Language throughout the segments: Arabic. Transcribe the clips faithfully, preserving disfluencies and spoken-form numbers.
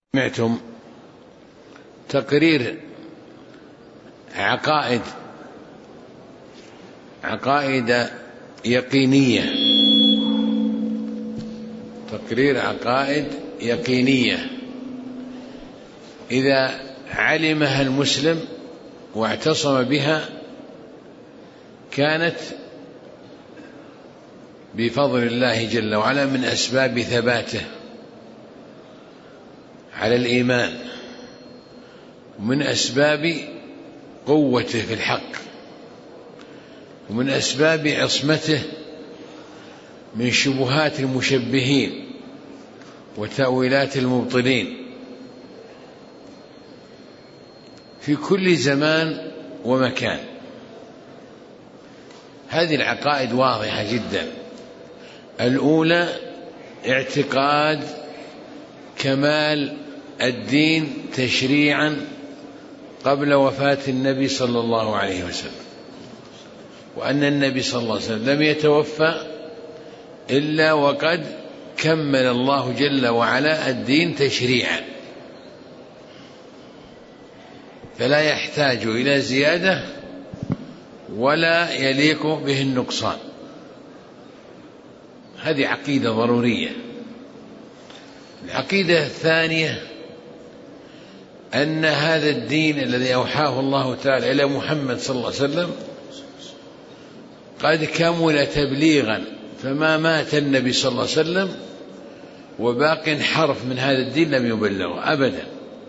سمعتم تقرير عقائد عقائد يقينية تقرير عقائد يقينية إذا علمها المسلم واعتصم بها كانت بفضل الله جل وعلا من أسباب ثباته على الإيمان ومن أسباب قوته في الحق ومن أسباب عصمته من شبهات المشبهين وتأويلات المبطلين في كل زمان ومكان. هذه العقائد واضحة جدا. الأولى اعتقاد كمال الدين تشريعا قبل وفاة النبي صلى الله عليه وسلم، وأن النبي صلى الله عليه وسلم لم يتوفى إلا وقد كمل الله جل وعلا الدين تشريعا، فلا يحتاج إلى زيادة ولا يليق به النقصان. هذه عقيدة ضرورية. العقيدة الثانية أن هذا الدين الذي أوحاه الله تعالى إلى محمد صلى الله عليه وسلم قد كمل تبليغا، فما مات النبي صلى الله عليه وسلم وباق حرف من هذا الدين لم يبلغه أبدا،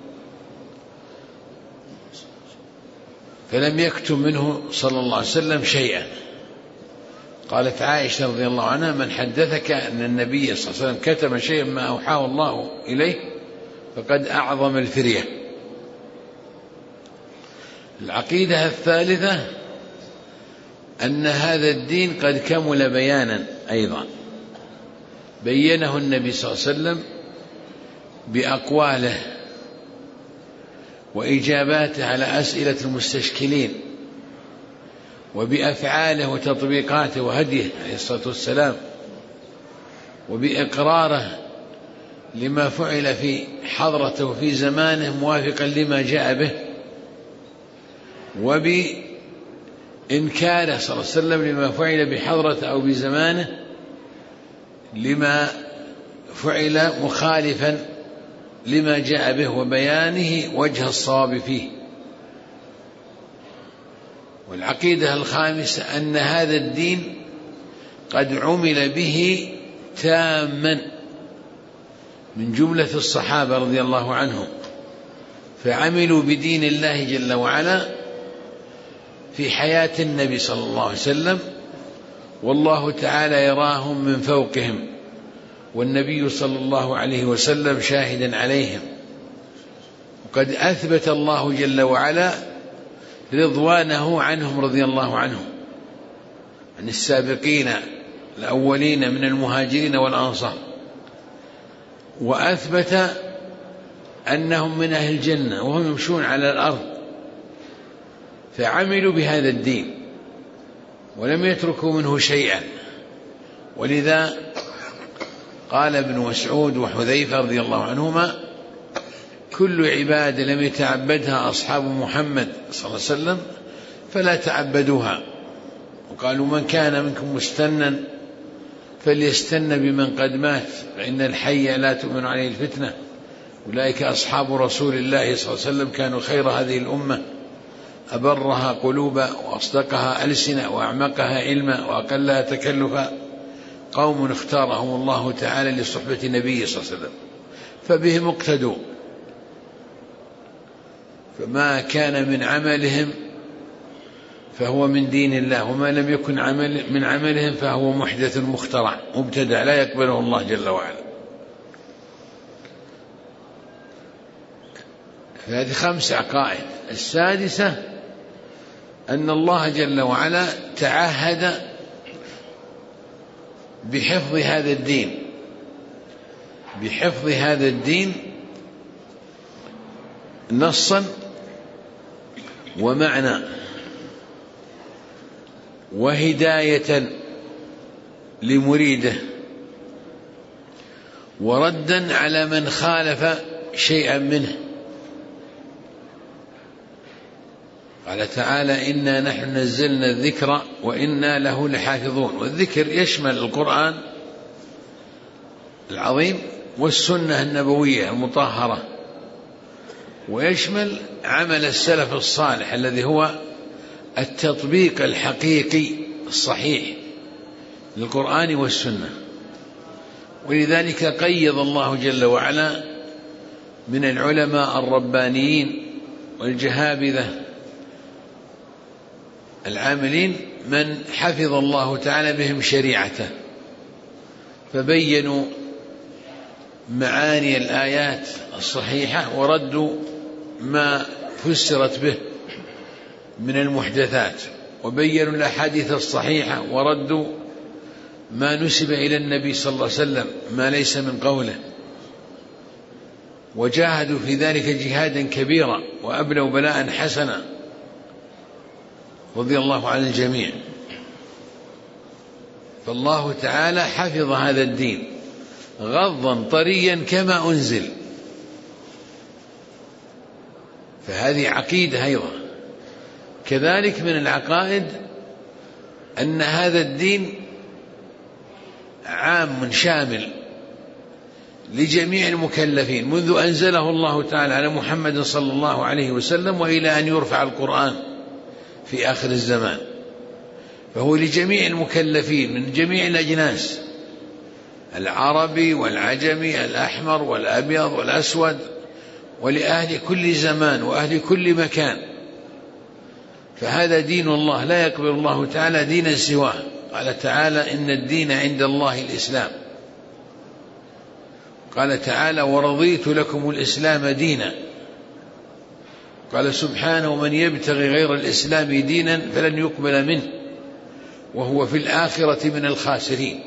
فلم يكتم منه صلى الله عليه وسلم شيئا. قالت عائشة رضي الله عنها: من حدثك أن النبي صلى الله عليه وسلم كتم شيئا ما أوحاه الله إليه فقد أعظم الفرية. العقيدة الثالثة أن هذا الدين قد كمل بيانا أيضا، بينه النبي صلى الله عليه وسلم بأقواله وإجاباته على أسئلة المستشكلين وبأفعاله وتطبيقاته وهديه عليه الصلاة والسلام وبإقراره لما فعل في حضرته في زمانه موافقا لما جاء به، وبإنكاره صلى الله عليه وسلم لما فعل بحضرته أو بزمانه لما فعل مخالفا لما جاء به، وبيانه وجه الصواب فيه. والعقيدة الخامسة أن هذا الدين قد عمل به تاما من جملة الصحابة رضي الله عنهم، فعملوا بدين الله جل وعلا في حياة النبي صلى الله عليه وسلم، والله تعالى يراهم من فوقهم، والنبي صلى الله عليه وسلم شاهدا عليهم. وقد أثبت الله جل وعلا رضوانه عنهم رضي الله عنهم، عن السابقين الأولين من المهاجرين والأنصار، وأثبت أنهم من أهل الجنة وهم يمشون على الأرض، فعملوا بهذا الدين ولم يتركوا منه شيئا. ولذا قال ابن مسعود وحذيفة رضي الله عنهما: كل عبادة لم يتعبدها أصحاب محمد صلى الله عليه وسلم فلا تعبدوها. وقالوا: من كان منكم مستنا فليستن بمن قد مات، فإن الحي لا تؤمن عليه الفتنة، أولئك أصحاب رسول الله صلى الله عليه وسلم كانوا خير هذه الأمة، أبرها قلوبا وأصدقها ألسنة وأعمقها علما وأقلها تكلفا، قوم اختارهم الله تعالى لصحبة النبي صلى الله عليه وسلم فبهم اقتدوا. فما كان من عملهم فهو من دين الله، وما لم يكن عمل من عملهم فهو محدث مخترع مبتدع لا يقبله الله جل وعلا. هذه خمس عقائد. السادسة أن الله جل وعلا تعهد بحفظ هذا الدين بحفظ هذا الدين نصا ومعنى وهداية لمريده وردا على من خالف شيئا منه. قال تعالى: إنا نحن نزلنا الذكر وإنا له لحافظون. والذكر يشمل القرآن العظيم والسنة النبوية المطهرة، ويشمل عمل السلف الصالح الذي هو التطبيق الحقيقي الصحيح للقرآن والسنة. ولذلك قيض الله جل وعلا من العلماء الربانيين والجهابذة العاملين من حفظ الله تعالى بهم شريعته، فبينوا معاني الآيات الصحيحة وردوا ما فسرت به من المحدثات، وبينوا الأحاديث الصحيحة وردوا ما نسب إلى النبي صلى الله عليه وسلم ما ليس من قوله، وجاهدوا في ذلك جهادا كبيرا وأبلوا بلاء حسنا رضي الله عن الجميع. فالله تعالى حفظ هذا الدين غضا طريا كما أنزل، فهذه عقيدة أيضا. كذلك من العقائد أن هذا الدين عام شامل لجميع المكلفين منذ أنزله الله تعالى على محمد صلى الله عليه وسلم وإلى أن يرفع القرآن في آخر الزمان، فهو لجميع المكلفين من جميع الأجناس، العربي والعجمي، الأحمر والأبيض والأسود، ولأهل كل زمان وأهل كل مكان. فهذا دين الله لا يقبل الله تعالى دينا سواه. قال تعالى: إن الدين عند الله الإسلام. قال تعالى: ورضيت لكم الإسلام دينا. قال سبحانه: ومن يبتغي غير الإسلام دينا فلن يقبل منه وهو في الآخرة من الخاسرين.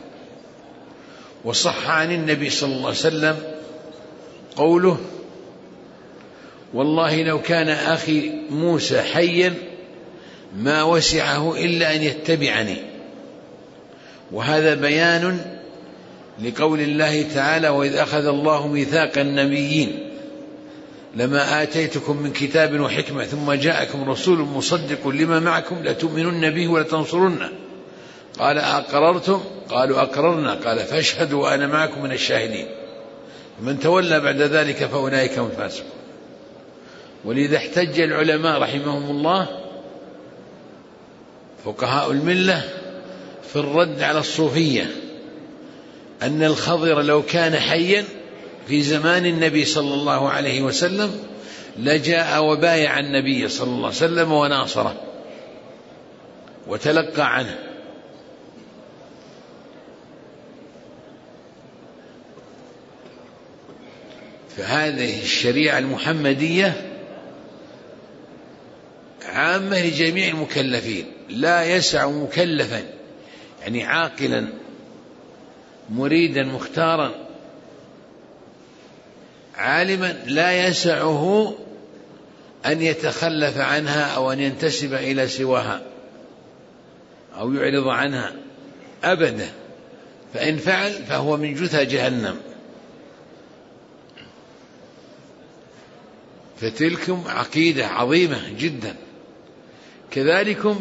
وصح عن النبي صلى الله عليه وسلم قوله: والله لو كان أخي موسى حيا ما وسعه إلا أن يتبعني. وهذا بيان لقول الله تعالى: وإذ أخذ الله ميثاق النبيين لما آتيتكم من كتاب وحكمة ثم جاءكم رسول مصدق لما معكم لتؤمنن به ولتنصرنه. قال: أقررتم؟ قالوا: أقررنا. قال: فاشهدوا وأنا معكم من الشاهدين. من تولى بعد ذلك فأولئك هم الفاسقون. ولذا احتج العلماء رحمهم الله فقهاء الملة في الرد على الصوفية أن الخضر لو كان حيا في زمان النبي صلى الله عليه وسلم لجاء وبايع النبي صلى الله عليه وسلم وناصره وتلقى عنه. فهذه الشريعة المحمدية عامة لجميع المكلفين، لا يسع مكلفا يعني عاقلا مريدا مختارا عالما لا يسعه أن يتخلف عنها أو أن ينتسب إلى سواها أو يعرض عنها أبدا، فإن فعل فهو من جثى جهنم. فتلكم عقيدة عظيمة جدا. كذلكم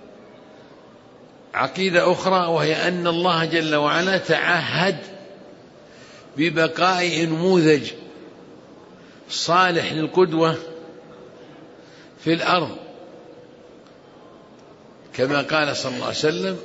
عقيدة أخرى وهي أن الله جل وعلا تعهد ببقاء نموذج صالح للقدوة في الأرض، كما قال صلى الله عليه وسلم: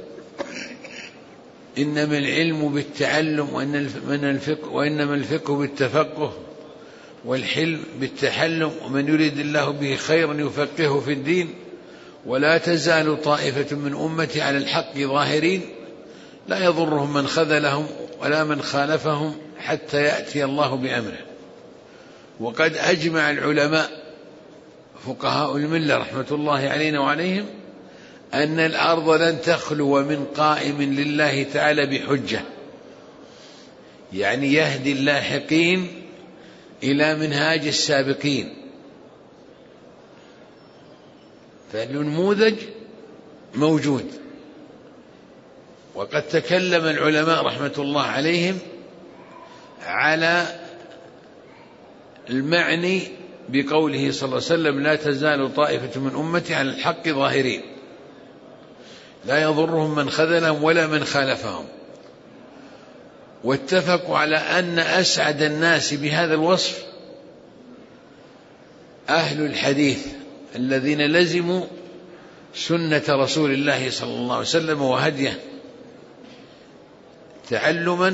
إنما العلم بالتعلم وإنما الفقه بالتفقه والحلم بالتحلم ومن يريد الله به خيرا يفقهه في الدين ولا تزال طائفة من أمتي على الحق ظاهرين لا يضرهم من خذلهم ولا من خالفهم حتى يأتي الله بأمره. وقد أجمع العلماء فقهاء الملة رحمة الله علينا وعليهم أن الأرض لن تخلو من قائم لله تعالى بحجة، يعني يهدي اللاحقين إلى منهاج السابقين. فالنموذج موجود. وقد تكلم العلماء رحمة الله عليهم على المعني بقوله صلى الله عليه وسلم: لا تزال طائفة من أمتي على الحق ظاهرين لا يضرهم من خذلهم ولا من خالفهم. واتفقوا على أن أسعد الناس بهذا الوصف أهل الحديث الذين لزموا سنة رسول الله صلى الله عليه وسلم وهديه تعلما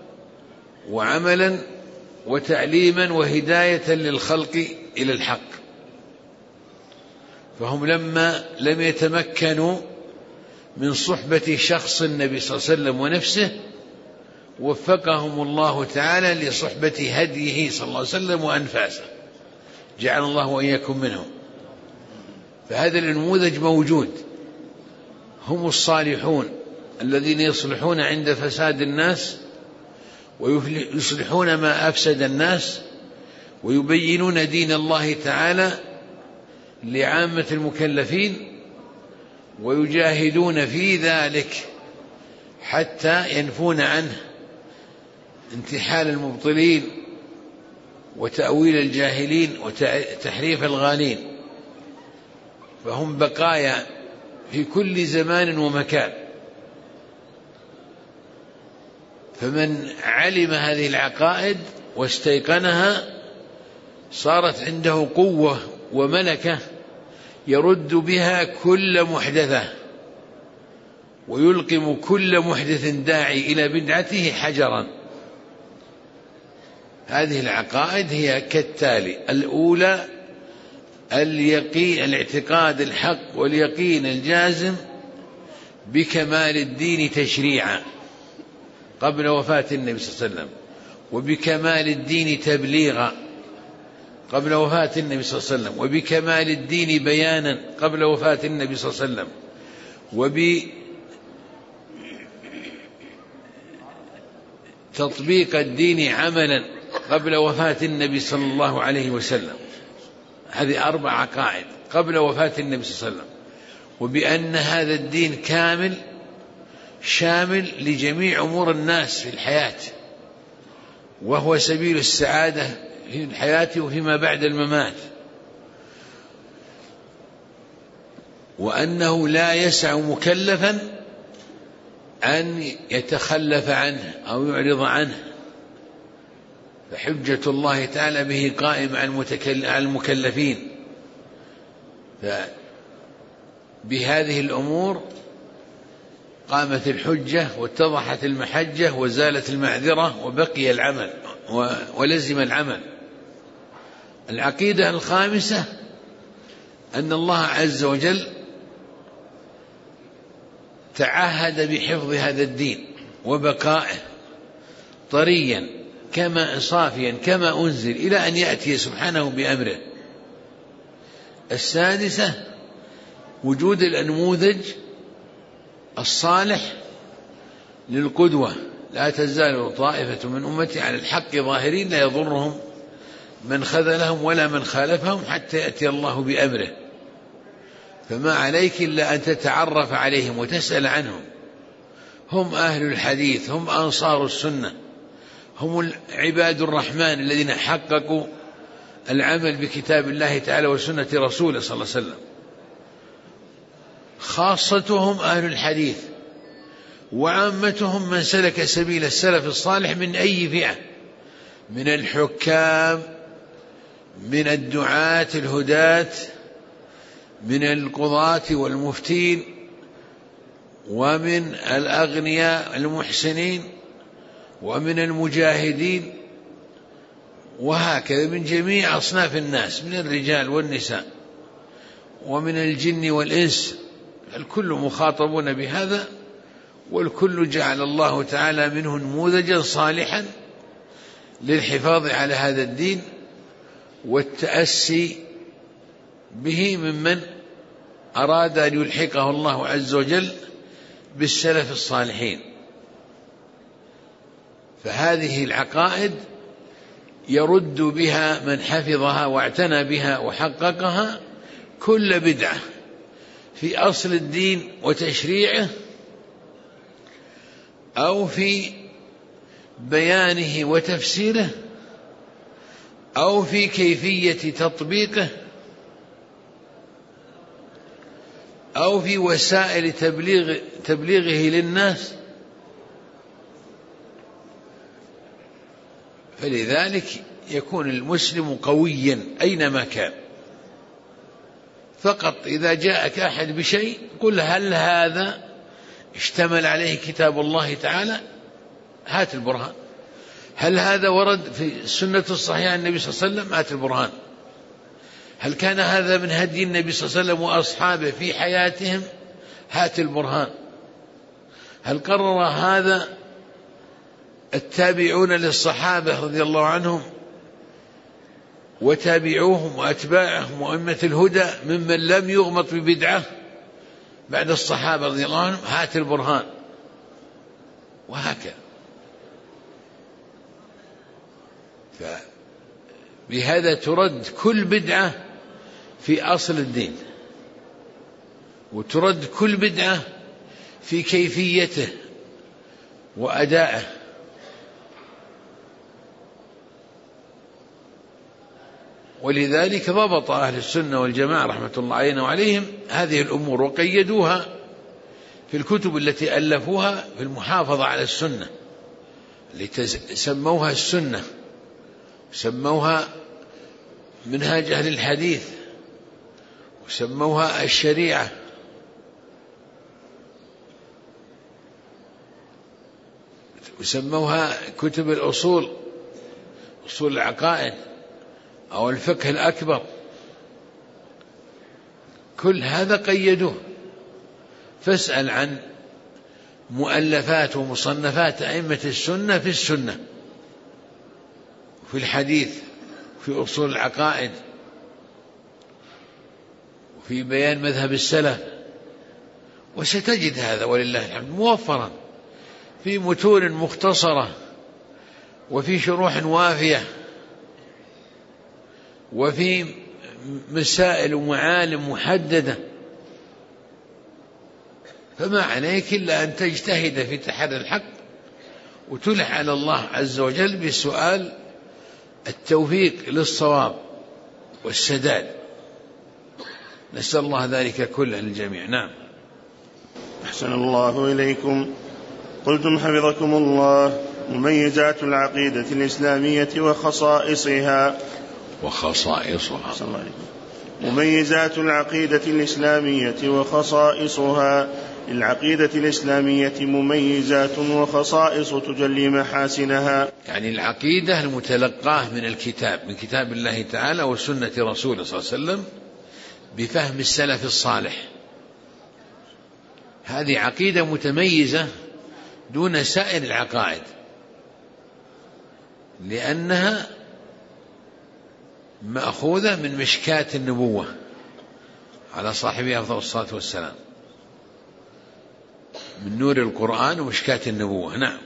وعملا وتعليما وهداية للخلق إلى الحق. فهم لما لم يتمكنوا من صحبة شخص النبي صلى الله عليه وسلم ونفسه وفقهم الله تعالى لصحبة هديه صلى الله عليه وسلم وأنفاسه، جعل الله وإياكم منهم. فهذا النموذج موجود، هم الصالحون الذين يصلحون عند فساد الناس ويصلحون ما أفسد الناس ويبينون دين الله تعالى لعامة المكلفين ويجاهدون في ذلك حتى ينفون عنه انتحال المبطلين وتأويل الجاهلين وتحريف الغالين. فهم بقايا في كل زمان ومكان. فمن علم هذه العقائد واستيقنها صارت عنده قوة وملكة يرد بها كل محدثة ويلقم كل محدث داعي إلى بدعته حجرا. هذه العقائد هي كالتالي: الأولى اليقين الاعتقاد الحق واليقين الجازم بكمال الدين تشريعا قبل وفاة النبي صلى الله عليه وسلم، وبكمال الدين تبليغا قبل وفاة النبي صلى الله عليه وسلم، وبكمال الدين بيانا قبل وفاة النبي صلى الله عليه وسلم، وبتطبيق الدين عملا قبل وفاة النبي صلى الله عليه وسلم. هذه أربع عقائد قبل وفاة النبي صلى الله عليه وسلم. وبأن هذا الدين كامل شامل لجميع أمور الناس في الحياة، وهو سبيل السعادة في الحياة وفيما بعد الممات، وأنه لا يسع مكلفا أن يتخلف عنه أو يعرض عنه، فحجة الله تعالى به قائم على المكلفين. فبهذه الأمور قامت الحجة واتضحت المحجة وزالت المعذرة وبقي العمل ولزم العمل. العقيدة الخامسة أن الله عز وجل تعهد بحفظ هذا الدين وبقائه طريا كما صافيا كما أنزل إلى أن يأتي سبحانه بأمره. السادسة وجود النموذج الصالح للقدوة: لا تزال طائفة من أمتي على الحق ظاهرين لا يضرهم من خذلهم ولا من خالفهم حتى يأتي الله بأمره. فما عليك إلا أن تتعرف عليهم وتسأل عنهم. هم أهل الحديث، هم أنصار السنة، هم عباد الرحمن الذين حققوا العمل بكتاب الله تعالى وسنة رسوله صلى الله عليه وسلم. خاصتهم أهل الحديث، وعامتهم من سلك سبيل السلف الصالح من أي فئة، من الحكام، من الدعاة الهداة، من القضاة والمفتين، ومن الأغنياء المحسنين، ومن المجاهدين، وهكذا من جميع أصناف الناس من الرجال والنساء ومن الجن والإنس. الكل مخاطبون بهذا، والكل جعل الله تعالى منه نموذجا صالحا للحفاظ على هذا الدين والتأسي به ممن أراد أن يلحقه الله عز وجل بالسلف الصالحين. فهذه العقائد يرد بها من حفظها واعتنى بها وحققها كل بدعة في أصل الدين وتشريعه أو في بيانه وتفسيره أو في كيفية تطبيقه أو في وسائل تبليغ تبليغه للناس. فلذلك يكون المسلم قويا أينما كان. فقط إذا جاءك أحد بشيء قل هل هذا اشتمل عليه كتاب الله تعالى؟ هات البرهان. هل هذا ورد في السنة الصحيحة عن النبي صلى الله عليه وسلم؟ هات البرهان. هل كان هذا من هدي النبي صلى الله عليه وسلم وأصحابه في حياتهم؟ هات البرهان. هل قرر هذا التابعون للصحابة رضي الله عنهم وتابعوهم وأتباعهم وأئمة الهدى ممن لم يغمط ببدعة بعد الصحابة رضي الله عنهم؟ هات البرهان. وهكذا. بهذا ترد كل بدعة في أصل الدين، وترد كل بدعة في كيفيته وأدائه. ولذلك ضبط أهل السنة والجماعة رحمة الله علينا وعليهم هذه الأمور وقيدوها في الكتب التي ألفوها في المحافظة على السنة، التي سموها السنة، سموها منهاج أهل الحديث، وسموها الشريعة. وسموها كتب الأصول، أصول العقائد أو الفقه الأكبر. كل هذا قيدوه. فاسأل عن مؤلفات ومصنفات أئمة السنة في السنة، في الحديث، في أصول العقائد، وفي بيان مذهب السلف، وستجد هذا ولله الحمد موفرا في متون مختصرة وفي شروح وافية وفي مسائل ومعالم محددة. فما عليك إلا أن تجتهد في تحري الحق وتلح على الله عز وجل بسؤال التوفيق للصواب والسداد. نسأل الله ذلك كله للجميع. نعم. أحسن الله إليكم. قلتم حفظكم الله: مميزات العقيدة الإسلامية وخصائصها. وخصائصها مميزات العقيدة الإسلامية وخصائصها. للعقيدة الإسلامية مميزات وخصائص تجلي محاسنها. يعني العقيدة المتلقاه من الكتاب، من كتاب الله تعالى وسنة رسوله صلى الله عليه وسلم بفهم السلف الصالح، هذه عقيدة متميزة دون سائر العقائد، لأنها مأخوذة من مشكاة النبوة على صاحبها أفضل الصلاة والسلام، من نور القرآن ومشكاة النبوة. نعم.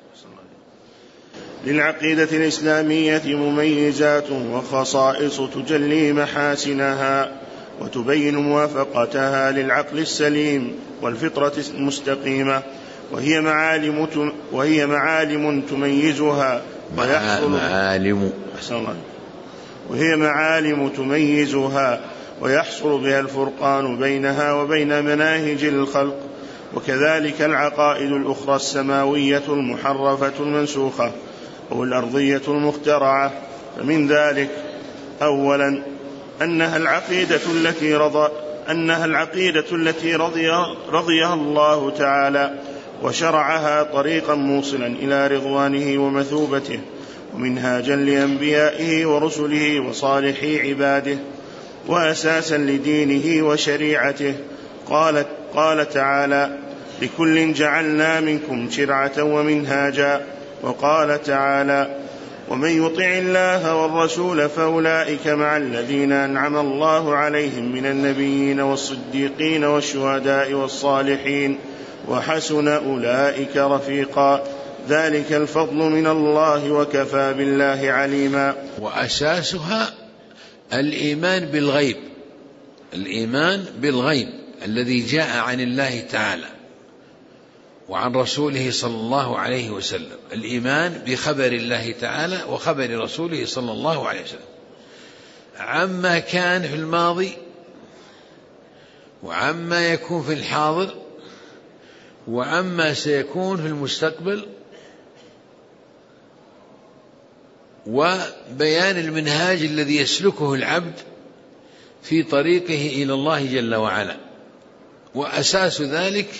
للعقيدة الإسلامية مميزات وخصائص تجلي محاسنها وتبين موافقتها للعقل السليم والفطرة المستقيمة، وهي معالم وهي معالم تميزها ويحصل معالم وهي معالم تميزها ويحصل بها الفرقان بينها وبين مناهج الخلق. وكذلك العقائد الأخرى السماوية المحرفة المنسوخة أو الأرضية المخترعة. فمن ذلك: أولا أنها العقيدة التي رضى أنها العقيدة التي رضي رضيها الله تعالى وشرعها طريقا موصلا إلى رضوانه ومثوبته، ومنهاجا لأنبيائه ورسله وصالحي عباده، وأساسا لدينه وشريعته. قال, قال تعالى: لكل جعلنا منكم شرعة ومنهاجا. وقال تعالى: ومن يطع الله والرسول فأولئك مع الذين أنعم الله عليهم من النبيين والصديقين والشهداء والصالحين وحسن أولئك رفيقا. ذلك الفضل من الله وكفى بالله عليما. وأساسها الإيمان بالغيب، الإيمان بالغيب الذي جاء عن الله تعالى، وعن رسوله صلى الله عليه وسلم. الإيمان بخبر الله تعالى وخبر رسوله صلى الله عليه وسلم عما كان في الماضي وعما يكون في الحاضر وعما سيكون في المستقبل، وبيان المنهاج الذي يسلكه العبد في طريقه إلى الله جل وعلا. وأساس ذلك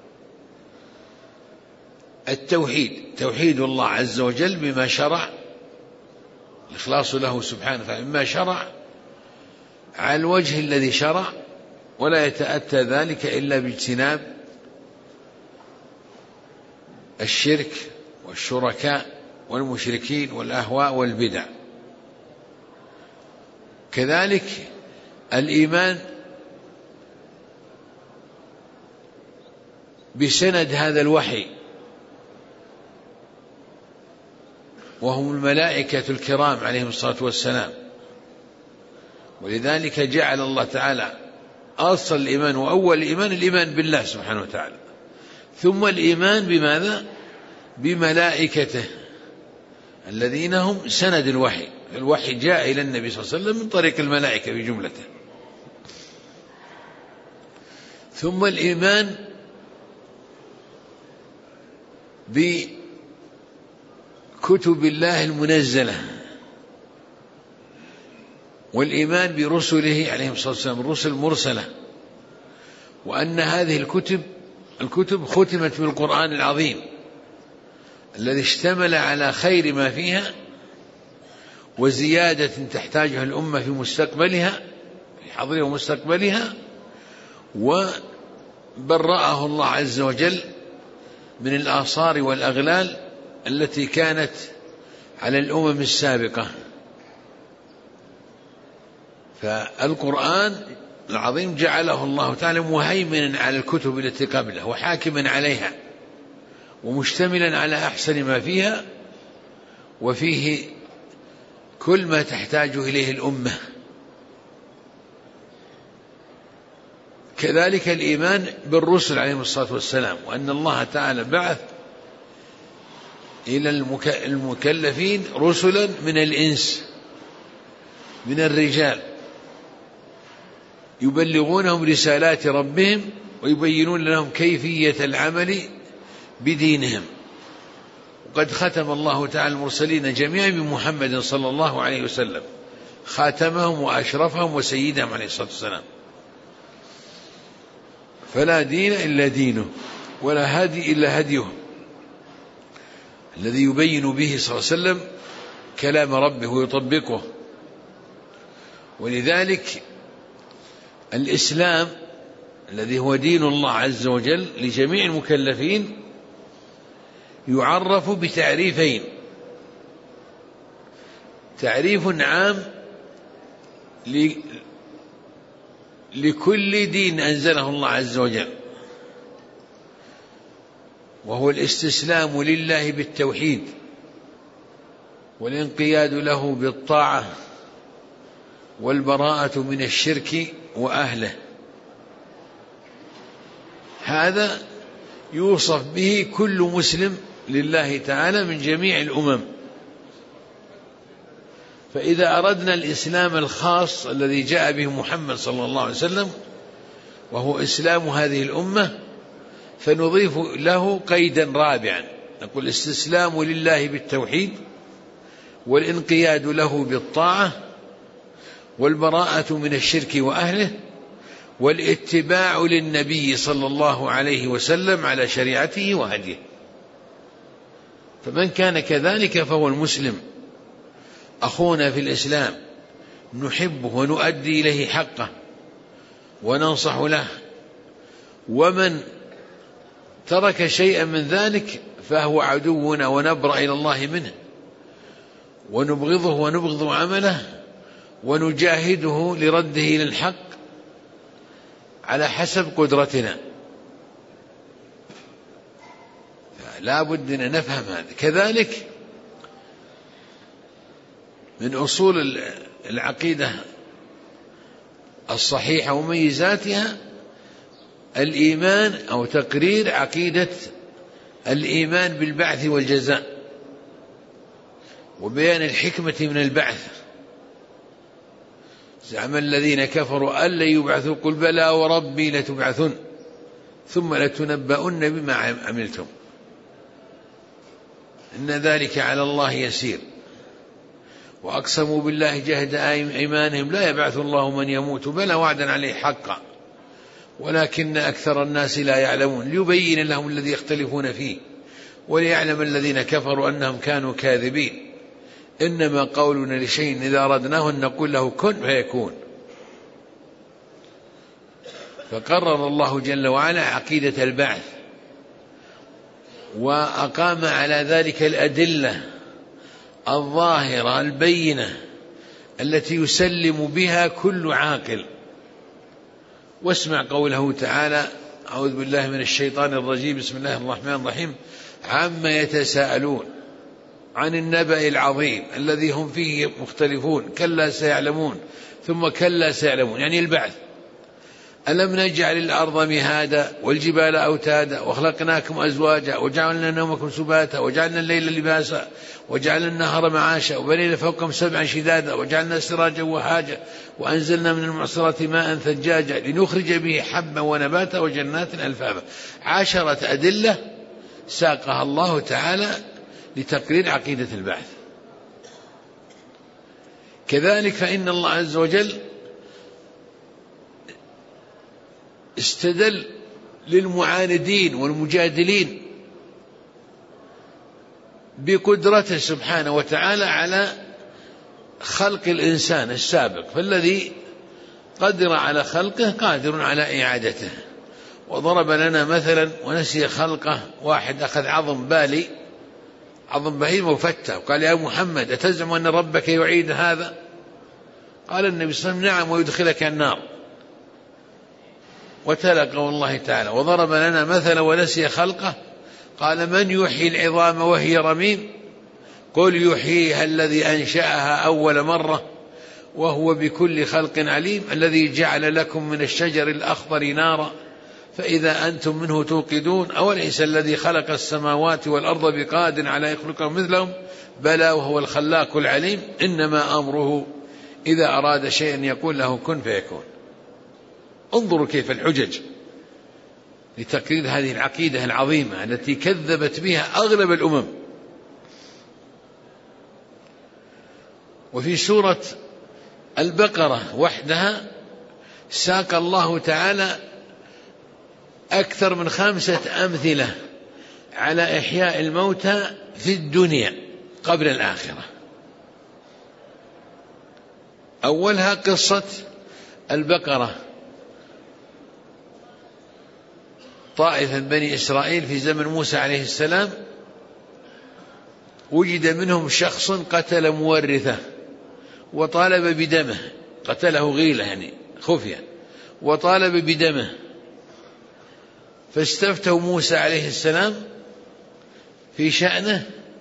التوحيد، توحيد الله عز وجل بما شرع، الإخلاص له سبحانه فمما شرع على الوجه الذي شرع، ولا يتأتى ذلك إلا باجتناب الشرك والشركاء والمشركين والأهواء والبدع. كذلك الإيمان بسند هذا الوحي وهم الملائكة الكرام عليهم الصلاة والسلام، ولذلك جعل الله تعالى أصل الإيمان وأول الإيمان الإيمان بالله سبحانه وتعالى، ثم الإيمان بماذا؟ بملائكته الذين هم سند الوحي. الوحي جاء إلى النبي صلى الله عليه وسلم من طريق الملائكة بجملته. ثم الإيمان بكتب الله المنزلة، والإيمان برسله عليهم الصلاة والسلام الرسل المرسلة، وأن هذه الكتب الكتب ختمت بالقرآن العظيم الذي اشتمل على خير ما فيها وزيادة تحتاجها الأمة في مستقبلها في حاضرها ومستقبلها، وبرأه الله عز وجل من الآثار والأغلال التي كانت على الأمم السابقة. فالقرآن العظيم جعله الله تعالى مهيمنا على الكتب التي قبله وحاكما عليها ومشتملا على أحسن ما فيها، وفيه كل ما تحتاج إليه الأمة. كذلك الإيمان بالرسل عليهم الصلاة والسلام، وأن الله تعالى بعث إلى المكلفين رسلا من الإنس من الرجال يبلغونهم رسالات ربهم ويبينون لهم كيفية العمل بدينهم. وقد ختم الله تعالى المرسلين جميعا بمحمد صلى الله عليه وسلم، خاتمهم وأشرفهم وسيدهم عليه الصلاة والسلام. فلا دين إلا دينه ولا هادي إلا هديه الذي يبين به صلى الله عليه وسلم كلام ربه ويطبقه. ولذلك الإسلام الذي هو دين الله عز وجل لجميع المكلفين يعرف بتعريفين: تعريف عام لكل دين أنزله الله عز وجل، وهو الاستسلام لله بالتوحيد والانقياد له بالطاعة والبراءة من الشرك وأهله. هذا يوصف به كل مسلم لله تعالى من جميع الأمم. فإذا أردنا الإسلام الخاص الذي جاء به محمد صلى الله عليه وسلم وهو إسلام هذه الأمة، فنضيف له قيدا رابعا، نقول الاستسلام لله بالتوحيد والانقياد له بالطاعة والبراءة من الشرك وأهله والاتباع للنبي صلى الله عليه وسلم على شريعته وهديه. فمن كان كذلك فهو المسلم أخونا في الإسلام، نحبه ونؤدي إليه حقه وننصح له. ومن ترك شيئا من ذلك فهو عدونا ونبرأ إلى الله منه ونبغضه ونبغض عمله ونجاهده لرده إلى الحق على حسب قدرتنا. لا بد أن نفهم هذا. كذلك من أصول العقيدة الصحيحة وميزاتها الإيمان أو تقرير عقيدة الإيمان بالبعث والجزاء وبيان الحكمة من البعث. زعم الذين كفروا أن لن يبعثوا قل بلى وربي لتبعثن ثم لتنبؤن بما عملتم إن ذلك على الله يسير. وأقسموا بالله جهد أيمانهم لا يبعث الله من يموت بلى وعدا عليه حقا ولكن أكثر الناس لا يعلمون ليبين لهم الذي يختلفون فيه وليعلم الذين كفروا أنهم كانوا كاذبين. إنما قولنا لشيء إذا أردناه أن نقول له كن فيكون. فقرر الله جل وعلا عقيدة البعث وأقام على ذلك الأدلة الظاهرة البينة التي يسلم بها كل عاقل. واسمع قوله تعالى أعوذ بالله من الشيطان الرجيم بسم الله الرحمن الرحيم عما يتساءلون عن النبأ العظيم الذي هم فيه مختلفون كلا سيعلمون ثم كلا سيعلمون يعني البعث. ألم نجعل الأرض مهادا والجبال أوتادا وخلقناكم أزواجا وجعلنا نومكم سباتا وجعلنا الليل لباسا وجعلنا النهار معاشا وبنينا فوقكم سبعا شدادا وجعلنا سراجا وهاجا وأنزلنا من المعصرات ماء ثجاجا لنخرج به حبا ونباتا وجنات ألفافا. عشرة أدلة ساقها الله تعالى لتقرير عقيدة البعث. كذلك فإن الله عز وجل استدل للمعاندين والمجادلين بقدرته سبحانه وتعالى على خلق الإنسان السابق فالذي قدر على خلقه قادر على إعادته. وضرب لنا مثلا ونسي خلقه واحد أخذ عظم بالي عظم بهيمة وفتة وقال يا محمد أتزعم أن ربك يعيد هذا؟ قال النبي صلى الله عليه وسلم نعم ويدخلك النار. وتلا قول الله تعالى وضرب لنا مثلا ونسي خلقه قال من يحيي العظام وهي رميم قل يحييها الذي أنشأها أول مرة وهو بكل خلق عليم الذي جعل لكم من الشجر الأخضر نارا فإذا أنتم منه توقدون أوليس الذي خلق السماوات والأرض بقادر على يخلقهم مثلهم بلى وهو الخلاق العليم إنما أمره إذا أراد شيئا يقول له كن فيكون. انظروا كيف الحجج لتقرير هذه العقيدة العظيمة التي كذبت بها أغلب الأمم. وفي سورة البقرة وحدها ساق الله تعالى أكثر من خمسة أمثلة على إحياء الموتى في الدنيا قبل الآخرة. أولها قصة البقرة طائفة بني إسرائيل في زمن موسى عليه السلام وجد منهم شخص قتل مورثه وطالب بدمه قتله غيلة يعني خفية وطالب بدمه فاستفتوا موسى عليه السلام في شأنه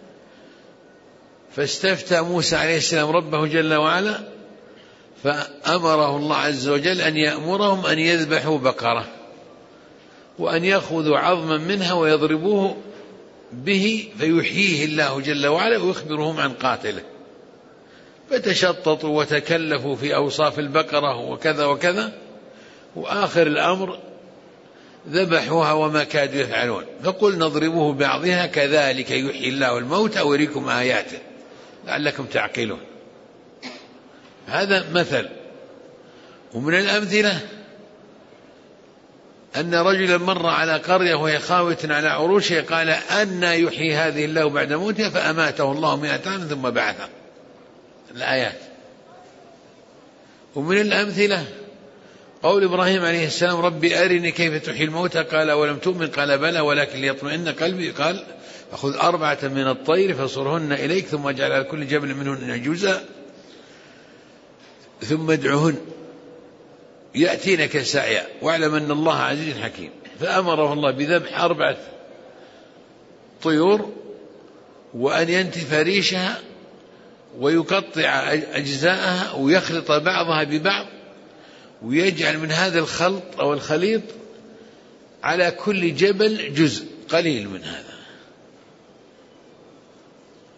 فاستفتى موسى عليه السلام ربه جل وعلا فأمره الله عز وجل أن يأمرهم أن يذبحوا بقرة وأن يأخذوا عظما منها ويضربوه به فيحييه الله جل وعلا ويخبرهم عن قاتله. فتشططوا وتكلفوا في أوصاف البقرة وكذا وكذا وآخر الأمر ذبحوها وما كادوا يفعلون فقل نضربوه بعضها كذلك يحيي الله الموتى ويريكم آياته لعلكم تعقلون. هذا مثل. ومن الأمثلة أن رجلا مر على قرية وهي خاوية على عروشها قال أنى يحيي هذه الله بعد موتها فأماته الله مئة عام ثم بعثه الآيات. ومن الأمثلة قول إبراهيم عليه السلام ربي أرني كيف تحيي الموتى قال ولم تؤمن قال بلى ولكن ليطمئن قلبي قال فخذ أربعة من الطير فصرهن إليك ثم اجعل على كل جبل منهن جزءا ثم ادعهن يأتينك سعيا واعلم أن الله عزيز حكيم. فأمره الله بذبح أربعة طيور وأن ينتف ريشها ويقطع أجزاءها ويخلط بعضها ببعض ويجعل من هذا الخلط أو الخليط على كل جبل جزء قليل من هذا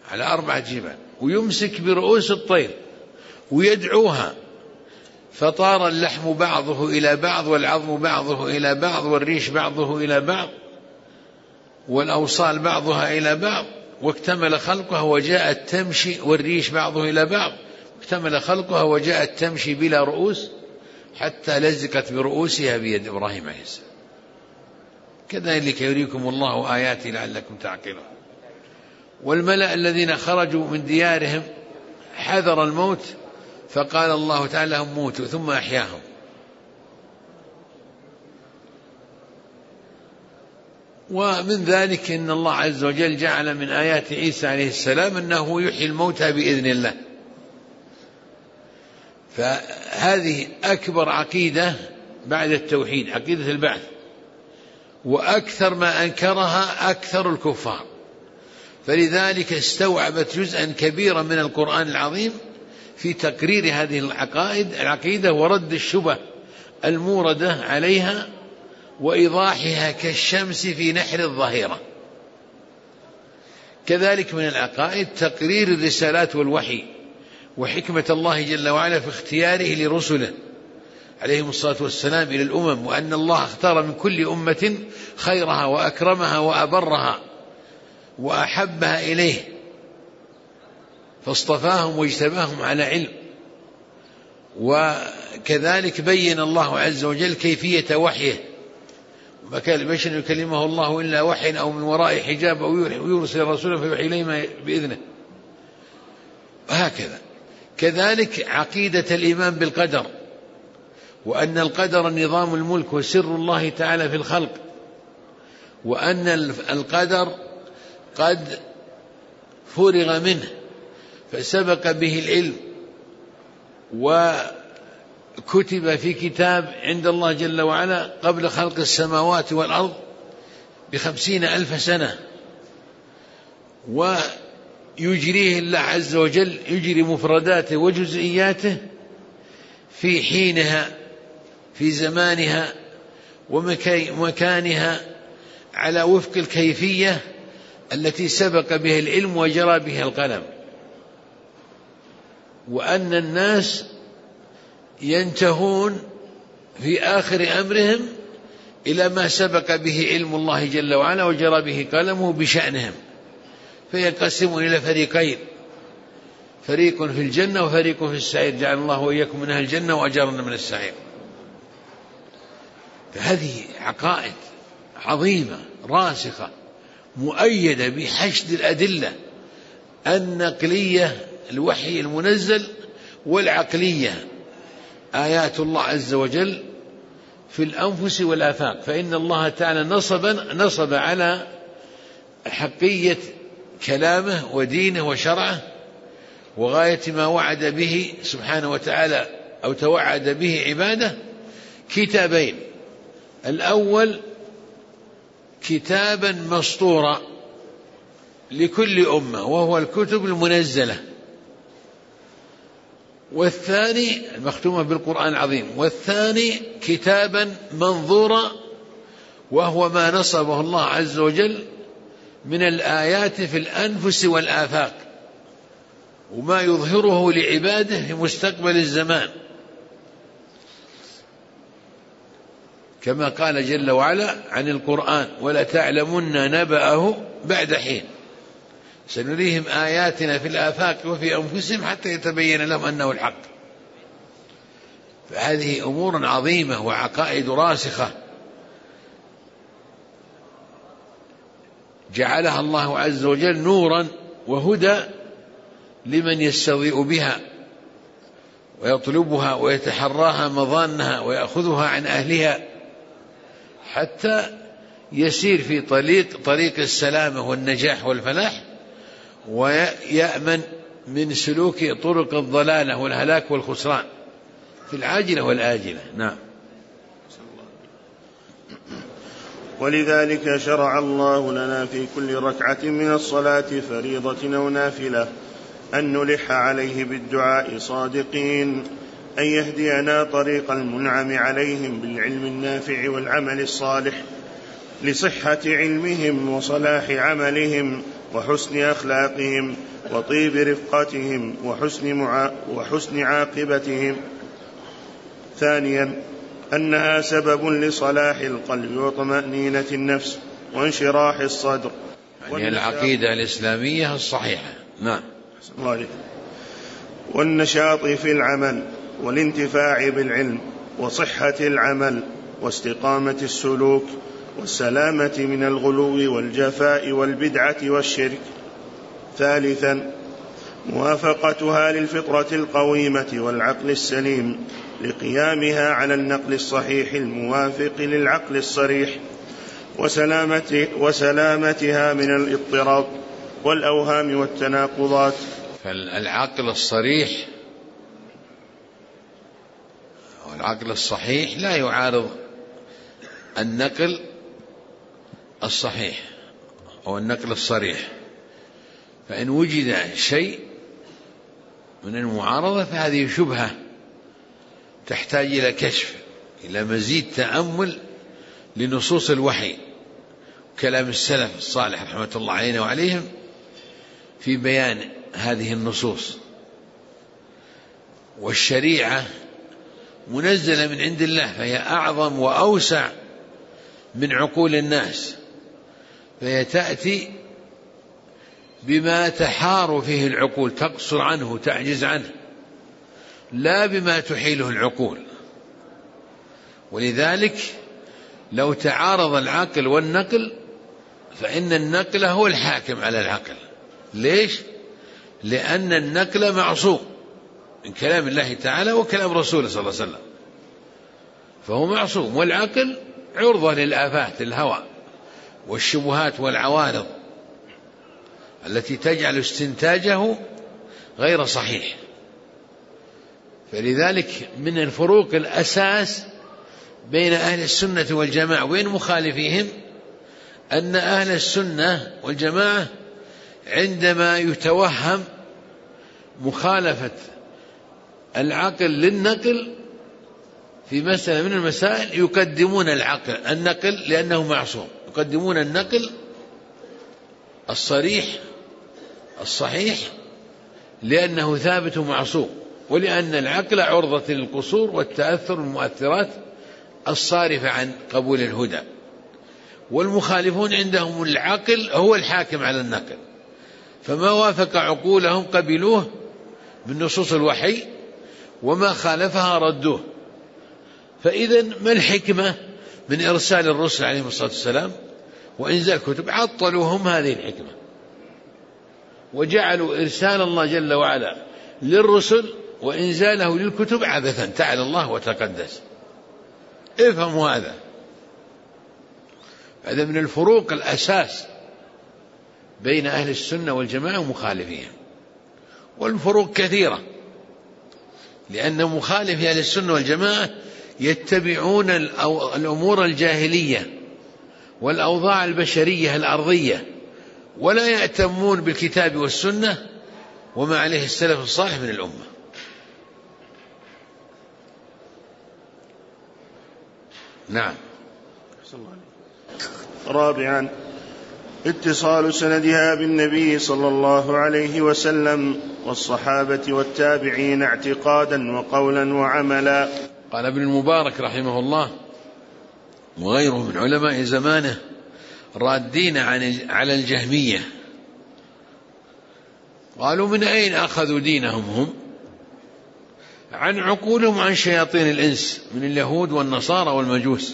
على أربعة جبال، ويمسك برؤوس الطير ويدعوها، فطار اللحم بعضه إلى بعض والعظم بعضه إلى بعض والريش بعضه إلى بعض والأوصال بعضها إلى بعض، واكتمل خلقها وجاءت تمشي، والريش بعضه إلى بعض، اكتمل خلقها وجاءت تمشي بلا رؤوس حتى لزقت برؤوسها بيد إبراهيم عليه السلام. كذلك يريكم الله آياته لعلكم تعقلون. والملأ الذين خرجوا من ديارهم حذر الموت فقال الله تعالى لهم موتوا ثم أحياهم. ومن ذلك إن الله عز وجل جعل من آيات عيسى عليه السلام أنه يحيي الموتى بإذن الله، فهذه أكبر عقيدة بعد التوحيد، عقيدة البعث، وأكثر ما أنكرها أكثر الكفار، فلذلك استوعبت جزءا كبيرا من القرآن العظيم في تقرير هذه العقائد العقيدة ورد الشبه الموردة عليها وإيضاحها كالشمس في نحر الظهيرة. كذلك من العقائد تقرير الرسالات والوحي وحكمة الله جل وعلا في اختياره لرسله عليهم الصلاة والسلام إلى الأمم، وأن الله اختار من كل أمة خيرها وأكرمها وأبرها وأحبها إليه فاصطفاهم واجتباهم على علم. وكذلك بين الله عز وجل كيفية وحيه، ما كان البشر يكلمه الله إلا وحي أو من وراء حجاب أو يرسل رسولا فيوحي إليه بإذنه، وهكذا. كذلك عقيدة الإيمان بالقدر، وأن القدر نظام الملك وسر الله تعالى في الخلق، وأن القدر قد فرغ منه فسبق به العلم وكتب في كتاب عند الله جل وعلا قبل خلق السماوات والأرض بخمسين ألف سنة، ويجريه الله عز وجل يجري مفرداته وجزئياته في حينها في زمانها ومكانها على وفق الكيفية التي سبق بها العلم وجرى بها القلم، وأن الناس ينتهون في آخر أمرهم إلى ما سبق به علم الله جل وعلا وجرى به قلمه بشأنهم، فينقسمون إلى فريقين، فريق في الجنة وفريق في السعير، جعل الله وإياكم من أهل الجنة وأجرنا من السعير. فهذه عقائد عظيمة راسخة مؤيدة بحشد الأدلة النقلية الوحي المنزل والعقلية آيات الله عز وجل في الأنفس والآفاق. فإن الله تعالى نصب, نصب على حقية كلامه ودينه وشرعه وغاية ما وعد به سبحانه وتعالى أو توعد به عباده كتابين: الأول كتابا مسطورا لكل أمة وهو الكتب المنزلة، والثاني المختومة بالقرآن العظيم، والثاني كتابا منظورا وهو ما نصبه الله عز وجل من الآيات في الأنفس والآفاق وما يظهره لعباده في مستقبل الزمان، كما قال جل وعلا عن القرآن: ولتعلمن نبأه بعد حين سنريهم آياتنا في الآفاق وفي أنفسهم حتى يتبين لهم أنه الحق. فهذه أمور عظيمة وعقائد راسخة جعلها الله عز وجل نورا وهدى لمن يستضيء بها ويطلبها ويتحراها مظانها ويأخذها عن أهلها حتى يسير في طريق طريق السلامة والنجاح والفلاح ويأمن من سلوك طرق الضلالة والهلاك والخسران في العاجلة والآجلة. نعم. ولذلك شرع الله لنا في كل ركعة من الصلاة فريضة أو نافلة أن نلح عليه بالدعاء صادقين، أن يهدينا طريق المنعم عليهم بالعلم النافع والعمل الصالح لصحة علمهم وصلاح عملهم وحسن أخلاقهم وطيب رفقتهم وحسن, معا وحسن عاقبتهم. ثانيا أنها سبب لصلاح القلب وطمأنينة النفس وانشراح الصدر، يعني العقيدة الإسلامية الصحيحة. نعم. والنشاط في العمل والانتفاع بالعلم وصحة العمل واستقامة السلوك والسلامة من الغلو والجفاء والبدعة والشرك. ثالثا موافقتها للفطرة القويمة والعقل السليم لقيامها على النقل الصحيح الموافق للعقل الصريح وسلامته وسلامتها من الاضطراب والأوهام والتناقضات. فالعقل الصريح والعقل الصحيح لا يعارض النقل الصحيح أو النقل الصريح، فإن وجد شيء من المعارضة فهذه شبهة تحتاج إلى كشف، إلى مزيد تأمل لنصوص الوحي وكلام السلف الصالح رحمة الله علينا وعليهم في بيان هذه النصوص. والشريعة منزلة من عند الله، فهي أعظم وأوسع من عقول الناس، فهي تأتي بما تحار فيه العقول، تقصر عنه، تعجز عنه، لا بما تحيله العقول. ولذلك لو تعارض العقل والنقل فإن النقل هو الحاكم على العقل. ليش؟ لأن النقل معصوم من كلام الله تعالى وكلام رسوله صلى الله عليه وسلم، فهو معصوم، والعقل عرضة للآفات، الهوى والشبهات والعوارض التي تجعل استنتاجه غير صحيح. فلذلك من الفروق الأساس بين أهل السنة والجماعة وبين مخالفيهم أن أهل السنة والجماعة عندما يتوهم مخالفة العقل للنقل في مسألة من المسائل يقدمون العقل النقل لأنه معصوم، يقدمون النقل الصريح الصحيح لأنه ثابت معصوم، ولأن العقل عرضة للقصور والتأثر بالمؤثرات الصارفة عن قبول الهدى. والمخالفون عندهم العقل هو الحاكم على النقل، فما وافق عقولهم قبلوه من نصوص الوحي وما خالفها ردوه. فإذا ما الحكمة من إرسال الرسل عليهم الصلاة والسلام وإنزال كتب؟ عطلوا هم هذه الحكمة وجعلوا إرسال الله جل وعلا للرسل وإنزاله للكتب عبثا، تعالى الله وتقدس. افهموا هذا. هذا من الفروق الأساس بين أهل السنة والجماعة ومخالفيهم، والفروق كثيرة، لأن مخالفي أهل السنة والجماعة يتبعون الأمور الجاهلية والأوضاع البشرية الأرضية، ولا يأتمون بالكتاب والسنة وما عليه السلف الصالح من الأمة. نعم. رابعا اتصال سندها بالنبي صلى الله عليه وسلم والصحابة والتابعين اعتقادا وقولا وعملا. قال ابن المبارك رحمه الله وغيره من علماء زمانه رادين على الجهمية، قالوا من أين أخذوا دينهم هم؟ عن عقولهم وعن شياطين الإنس من اليهود والنصارى والمجوس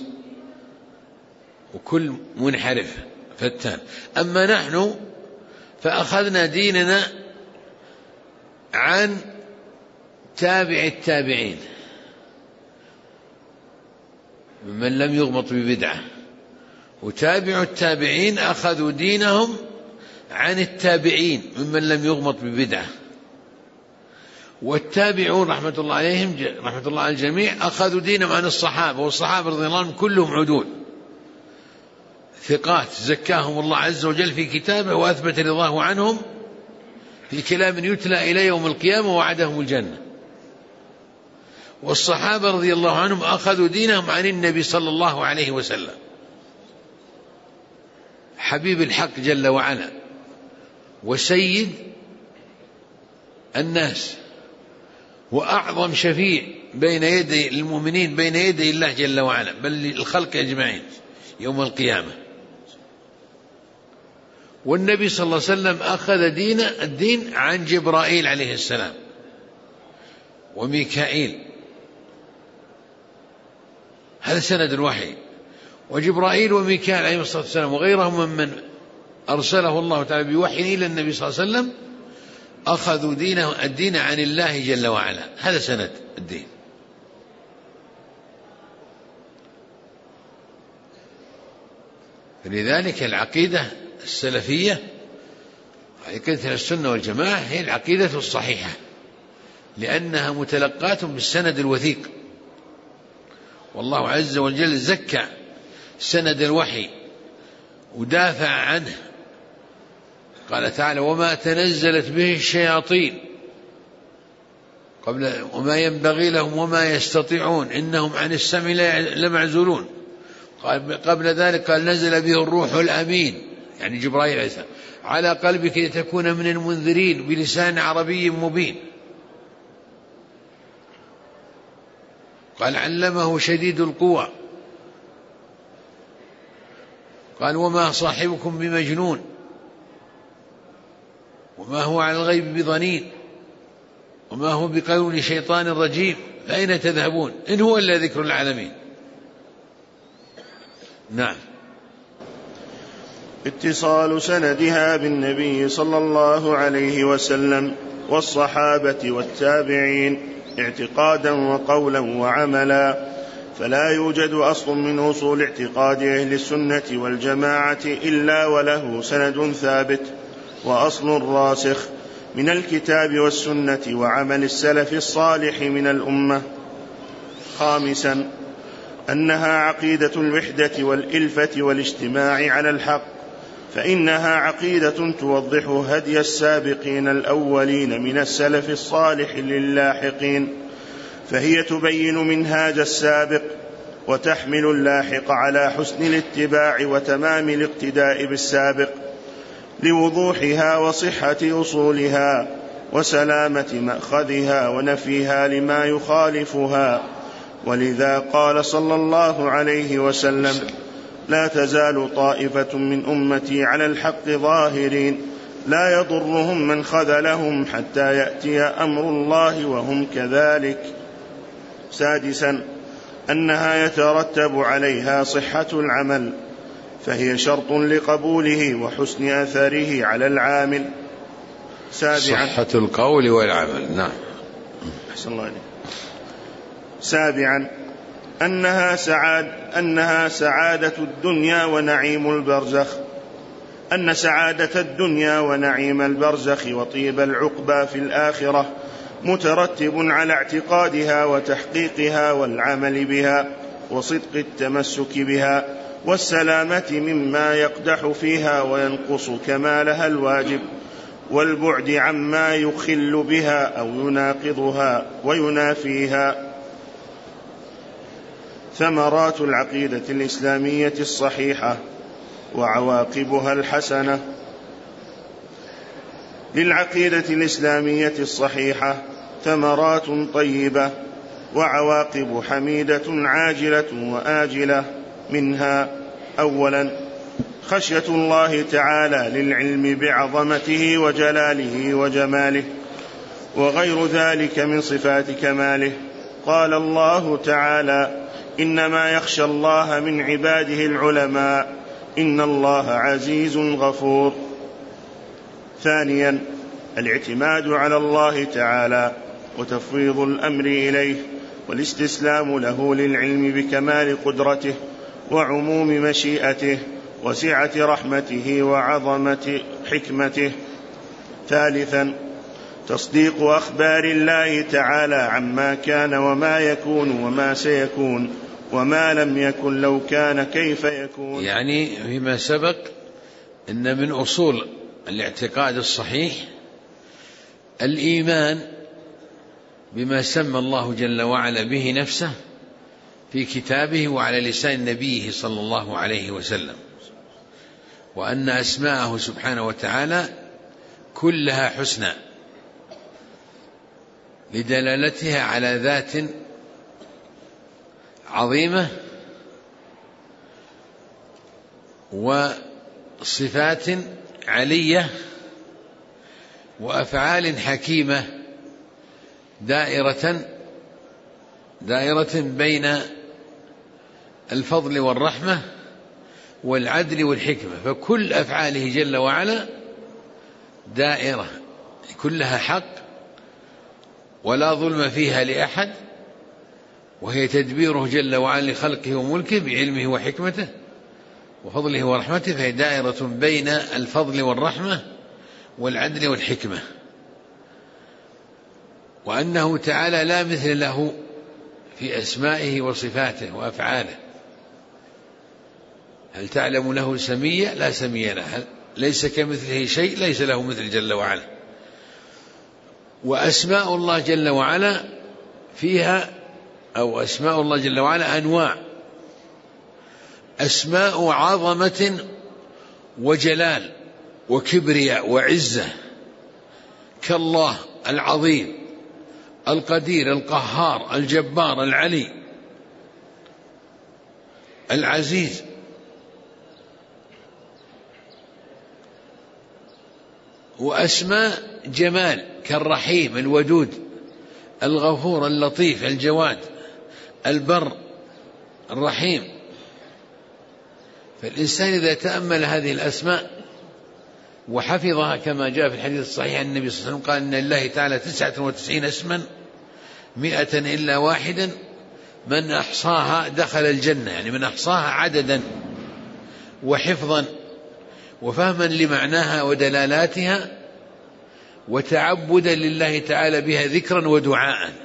وكل منحرف فتان. أما نحن فأخذنا ديننا عن تابع التابعين ممن لم يغمط ببدعة، وتابع التابعين أخذوا دينهم عن التابعين ممن لم يغمط ببدعة، والتابعون رحمة الله عليهم رحمة الله على الجميع أخذوا دينهم عن الصحابة، والصحابة رضي الله عنهم كلهم عدول ثقات زكاهم الله عز وجل في كتابه وأثبت رضاه عنهم في كلام يتلى إلى يوم القيامة ووعدهم الجنة. والصحابة رضي الله عنهم أخذوا دينهم عن النبي صلى الله عليه وسلم حبيب الحق جل وعلا، وسيد الناس وأعظم شفيع بين يدي المؤمنين بين يدي الله جل وعلا، بل الخلق أجمعين يوم القيامة. والنبي صلى الله عليه وسلم أخذ دين الدين عن جبرائيل عليه السلام وميكائيل، هذا سند الوحي. وجبرائيل وميكائيل عليه الصلاة والسلام وغيرهم ممن أرسله الله تعالى بوحي إلى النبي صلى الله عليه وسلم أخذوا دينه الدين عن الله جل وعلا، هذا سند الدين. فلذلك العقيدة السلفية عقيدة السنة والجماعة هي العقيدة الصحيحة، لأنها متلقاة بالسند الوثيق، والله عز وجل زكى سند الوحي ودافع عنه، قال تعالى: وما تنزلت به الشياطين قبل وما ينبغي لهم وما يستطيعون إنهم عن السمع لمعزولون. قبل ذلك قال: نزل به الروح الأمين، يعني جبرائيل عليه السلام، على قلبك لتكون من المنذرين بلسان عربي مبين. قال: علمه شديد القوى. قال: وما صاحبكم بمجنون وما هو على الغيب بضنين وما هو بقول شيطان رجيم فأين تذهبون إن هو إلا ذكر العالمين. نعم. اتصال سندها بالنبي صلى الله عليه وسلم والصحابة والتابعين اعتقادا وقولا وعملا، فلا يوجد أصل من أصول اعتقاد أهل السنة والجماعة إلا وله سند ثابت وأصل راسخ من الكتاب والسنة وعمل السلف الصالح من الأمة. خامسا، أنها عقيدة الوحدة والإلفة والاجتماع على الحق، فإنها عقيدة توضح هدي السابقين الأولين من السلف الصالح للاحقين، فهي تبين منهاج السابق وتحمل اللاحق على حسن الاتباع وتمام الاقتداء بالسابق، لوضوحها وصحة أصولها وسلامة مأخذها ونفيها لما يخالفها. ولذا قال صلى الله عليه وسلم: لا تزال طائفة من أمتي على الحق ظاهرين لا يضرهم من خذلهم حتى يأتي أمر الله وهم كذلك. سادسا، أنها يترتب عليها صحة العمل، فهي شرط لقبوله وحسن أثره على العامل. سابعا، صحة القول والعمل. نعم. أحسن الله عليك. سابعا، أنها سعاد أنها سعادة الدنيا ونعيم البرزخ أن سعادة الدنيا ونعيم البرزخ وطيب العقبى في الآخرة مترتب على اعتقادها وتحقيقها والعمل بها وصدق التمسك بها والسلامة مما يقدح فيها وينقص كمالها الواجب، والبعد عما يخل بها أو يناقضها وينافيها. ثمرات العقيدة الإسلامية الصحيحة وعواقبها الحسنة. للعقيدة الإسلامية الصحيحة ثمرات طيبة وعواقب حميدة عاجلة وآجلة، منها: أولا، خشية الله تعالى للعلم بعظمته وجلاله وجماله وغير ذلك من صفات كماله. قال الله تعالى: إنما يخشى الله من عباده العلماء إن الله عزيز غفور. ثانيا، الاعتماد على الله تعالى وتفويض الأمر إليه والاستسلام له للعلم بكمال قدرته وعموم مشيئته وسعة رحمته وعظمة حكمته. ثالثا، تصديق أخبار الله تعالى عما كان وما يكون وما سيكون وما لم يكن لو كان كيف يكون. يعني فيما سبق إن من أصول الاعتقاد الصحيح الإيمان بما سمى الله جل وعلا به نفسه في كتابه وعلى لسان نبيه صلى الله عليه وسلم، وأن أسماءه سبحانه وتعالى كلها حسنى لدلالتها على ذات عظيمة وصفات علية وأفعال حكيمة دائرة دائرة بين الفضل والرحمة والعدل والحكمة، فكل أفعاله جل وعلا دائرة كلها حق ولا ظلم فيها لأحد، وهي تدبيره جل وعلا لخلقه وملكه بعلمه وحكمته وفضله ورحمته، فهي دائرة بين الفضل والرحمة والعدل والحكمة. وأنه تعالى لا مثل له في أسمائه وصفاته وأفعاله. هل تعلم له سميا؟ لا سمي له. هل ليس كمثله شيء؟ ليس له مثل جل وعلا. وأسماء الله جل وعلا فيها أو أسماء الله جل وعلا أنواع: أسماء عظمة وجلال وكبرياء وعزة، كالله العظيم القدير القهار الجبار العلي العزيز. وأسماء جمال كالرحيم الودود الغفور اللطيف الجواد البر الرحيم. فالإنسان إذا تأمل هذه الأسماء وحفظها كما جاء في الحديث الصحيح عن النبي صلى الله عليه وسلم قال: إن الله تعالى تسعة وتسعين اسما مئة إلا واحدا من أحصاها دخل الجنة، يعني من أحصاها عددا وحفظا وفهما لمعناها ودلالاتها وتعبدا لله تعالى بها ذكرا ودعاء.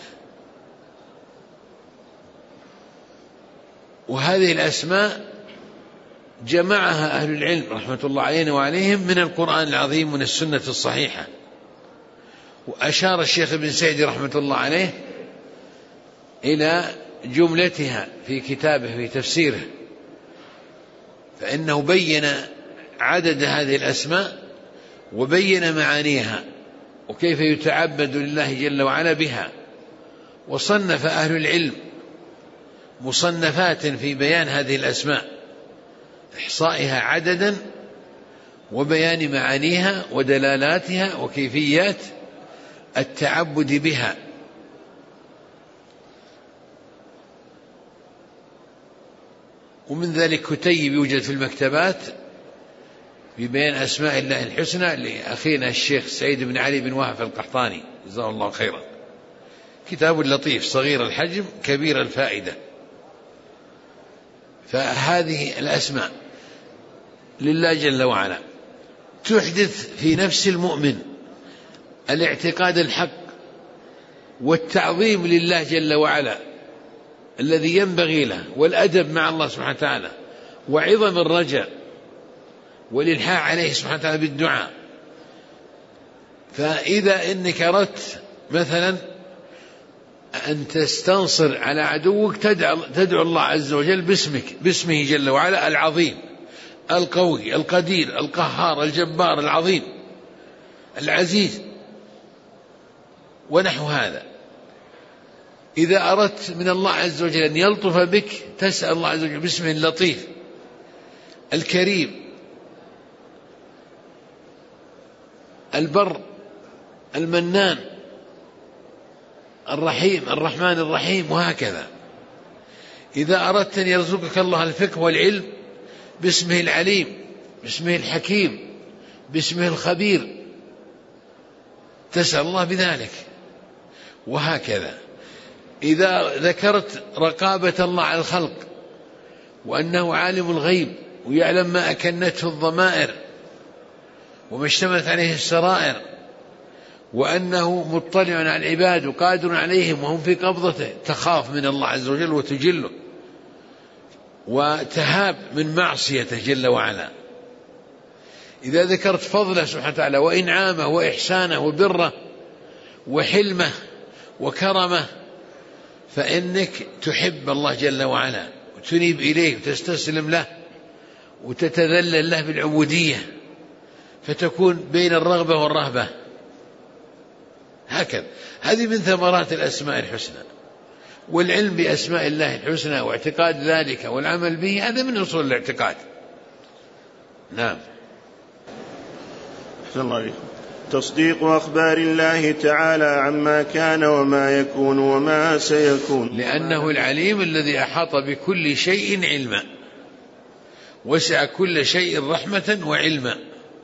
وهذه الأسماء جمعها أهل العلم رحمة الله علينا وعليهم من القرآن العظيم من السنة الصحيحة. وأشار الشيخ ابن سعدي رحمة الله عليه إلى جملتها في كتابه في تفسيره، فإنه بين عدد هذه الأسماء وبين معانيها وكيف يتعبد لله جل وعلا بها. وصنف أهل العلم مصنفات في بيان هذه الأسماء، إحصائها عددا وبيان معانيها ودلالاتها وكيفيات التعبد بها. ومن ذلك كتيب يوجد في المكتبات ببيان أسماء الله الحسنى لأخينا الشيخ سعيد بن علي بن وهب القحطاني جزاه الله خيرا، كتاب لطيف صغير الحجم كبير الفائدة. فهذه الأسماء لله جل وعلا تحدث في نفس المؤمن الاعتقاد الحق والتعظيم لله جل وعلا الذي ينبغي له، والأدب مع الله سبحانه وتعالى، وعظم الرجاء والإلحاح عليه سبحانه وتعالى بالدعاء. فإذا إنك أردت مثلا أن تستنصر على عدوك تدعو, تدعو الله عز وجل باسمك باسمه جل وعلا العظيم القوي القدير القهار الجبار العظيم العزيز ونحو هذا. إذا أردت من الله عز وجل أن يلطف بك تسأل الله عز وجل باسمه اللطيف الكريم البر المنان الرحيم الرحمن الرحيم، وهكذا. إذا أردت أن يرزقك الله الفقه والعلم باسمه العليم باسمه الحكيم باسمه الخبير تسأل الله بذلك، وهكذا. إذا ذكرت رقابة الله على الخلق وأنه عالم الغيب ويعلم ما أكنته الضمائر وما اشتملت عليه السرائر، وأنه مطلع على العباد وقادر عليهم وهم في قبضته، تخاف من الله عز وجل وتجله وتهاب من معصيته جل وعلا. إذا ذكرت فضله سبحانه وتعالى وإنعامه وإحسانه وبره وحلمه وكرمه فإنك تحب الله جل وعلا وتنيب إليه وتستسلم له وتتذلل له بالعبودية، فتكون بين الرغبة والرهبة. هكذا هذه من ثمرات الأسماء الحسنى، والعلم بأسماء الله الحسنى واعتقاد ذلك والعمل به هذا من أصول الاعتقاد. نعم. أحسن الله عليكم. تصديق أخبار الله تعالى عما كان وما يكون وما سيكون، لأنه العليم الذي أحاط بكل شيء علما، وسع كل شيء رحمة وعلما.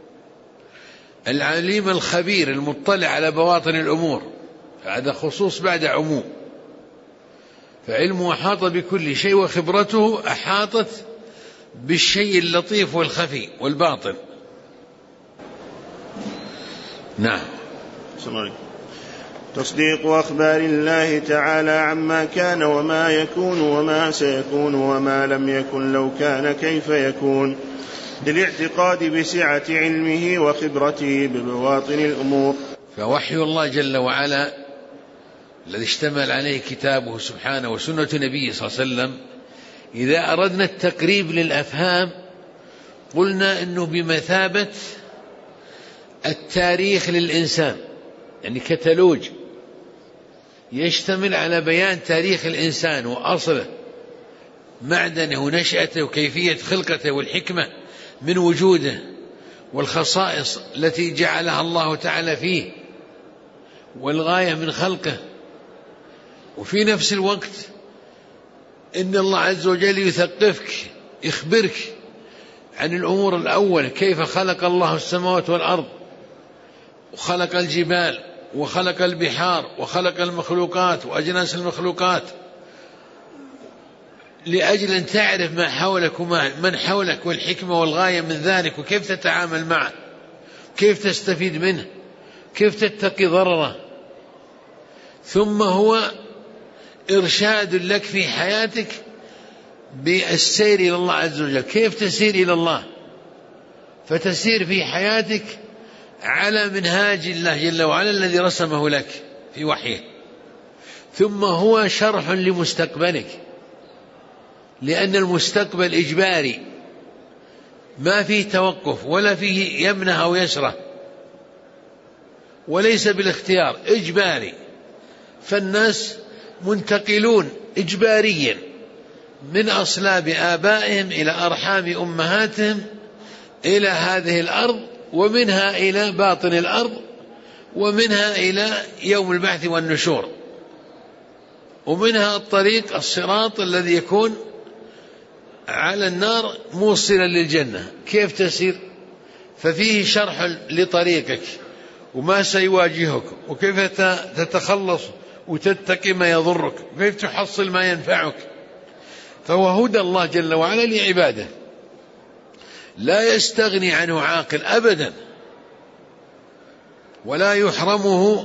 العليم الخبير المطلع على بواطن الأمور، هذا خصوص بعد عموم، فعلمه أحاط بكل شيء، وخبرته أحاطت بالشيء اللطيف والخفي والباطن. نعم. تصديق أخبار الله تعالى عما كان وما يكون وما سيكون وما لم يكن لو كان كيف يكون، للاعتقاد بسعة علمه وخبرته ببواطن الأمور. فوحي الله جل وعلا الذي اشتمل عليه كتابه سبحانه وسنة نبيه صلى الله عليه وسلم، إذا أردنا التقريب للأفهام قلنا أنه بمثابة التاريخ للإنسان، يعني كتالوج يشتمل على بيان تاريخ الإنسان وأصله، معدنه ونشأته وكيفية خلقته والحكمة من وجوده والخصائص التي جعلها الله تعالى فيه والغاية من خلقه. وفي نفس الوقت إن الله عز وجل يثقفك، يخبرك عن الأمور الأول، كيف خلق الله السماوات والأرض وخلق الجبال وخلق البحار وخلق المخلوقات وأجناس المخلوقات، لأجل أن تعرف ما حولك ومن حولك والحكمة والغاية من ذلك، وكيف تتعامل معه، كيف تستفيد منه، كيف تتقي ضرره. ثم هو إرشاد لك في حياتك بالسير إلى الله عز وجل، كيف تسير إلى الله، فتسير في حياتك على منهاج الله جل وعلا الذي رسمه لك في وحيه. ثم هو شرح لمستقبلك، لأن المستقبل إجباري، ما فيه توقف ولا فيه يمنه أو يسره، وليس بالاختيار، إجباري. فالناس منتقلون إجباريا من أصلاب آبائهم إلى أرحام أمهاتهم إلى هذه الأرض، ومنها إلى باطن الأرض، ومنها إلى يوم البعث والنشور، ومنها الطريق الصراط الذي يكون على النار موصلا للجنة. كيف تسير؟ ففيه شرح لطريقك وما سيواجهك، وكيف تتخلص وتتقي ما يضرك، وكيف تحصل ما ينفعك. فهو هدى الله جل وعلا لعباده، لا يستغني عنه عاقل أبدا، ولا يحرمه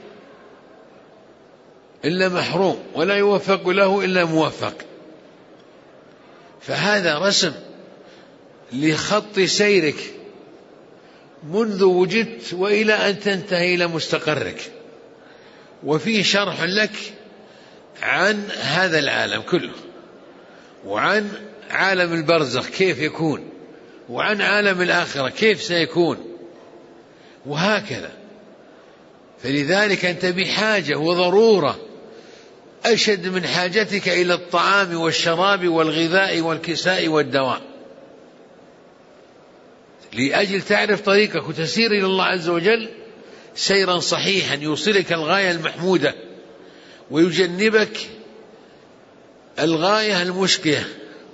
إلا محروم، ولا يوفق له إلا موفق. فهذا رسم لخط سيرك منذ وجدت وإلى أن تنتهي إلى مستقرك، وفيه شرح لك عن هذا العالم كله، وعن عالم البرزخ كيف يكون، وعن عالم الآخرة كيف سيكون، وهكذا. فلذلك أنت بحاجة وضرورة أشد من حاجتك إلى الطعام والشراب والغذاء والكساء والدواء، لأجل تعرف طريقك وتسير إلى الله عز وجل سيرا صحيحا يوصلك الغاية المحمودة ويجنبك الغاية المشقية،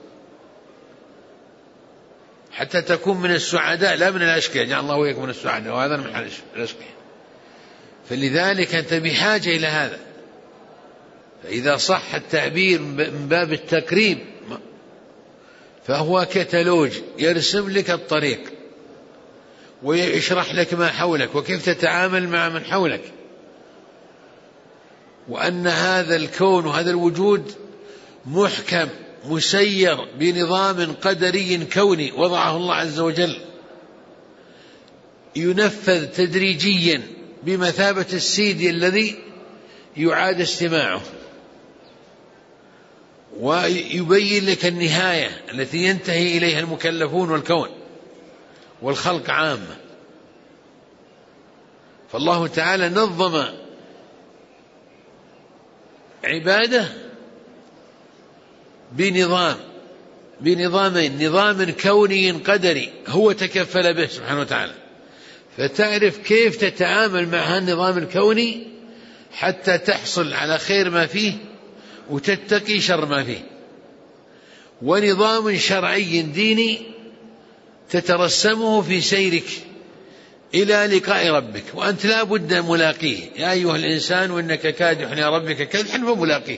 حتى تكون من السعداء لا من الأشقياء. جعل الله وإياكم من السعداء، وهذا من الأشقياء. فلذلك أنت بحاجة إلى هذا. فإذا صح التعبير من باب التقريب فهو كتالوج يرسم لك الطريق ويشرح لك ما حولك وكيف تتعامل مع من حولك، وأن هذا الكون وهذا الوجود محكم مسير بنظام قدري كوني وضعه الله عز وجل، ينفذ تدريجيا بمثابة السيد الذي يعاد استماعه، ويبين لك النهاية التي ينتهي إليها المكلفون والكون والخلق عامة. فالله تعالى نظم عباده بنظام بنظامين، نظام كوني قدري هو تكفل به سبحانه وتعالى، فتعرف كيف تتعامل مع هذا النظام الكوني حتى تحصل على خير ما فيه وتتقي شر ما فيه، ونظام شرعي ديني تترسمه في سيرك إلى لقاء ربك، وأنت لا بد ملاقيه. يا أيها الإنسان وإنك كادح إلى ربك كدحا فملاقيه.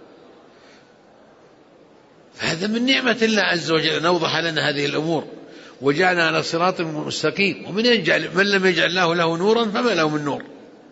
فهذا من نعمة الله عز وجل أن أوضح لنا هذه الأمور وجعلنا على صراط مستقيم. ومن يجعل من لم يجعل الله له نورا فما له من نور.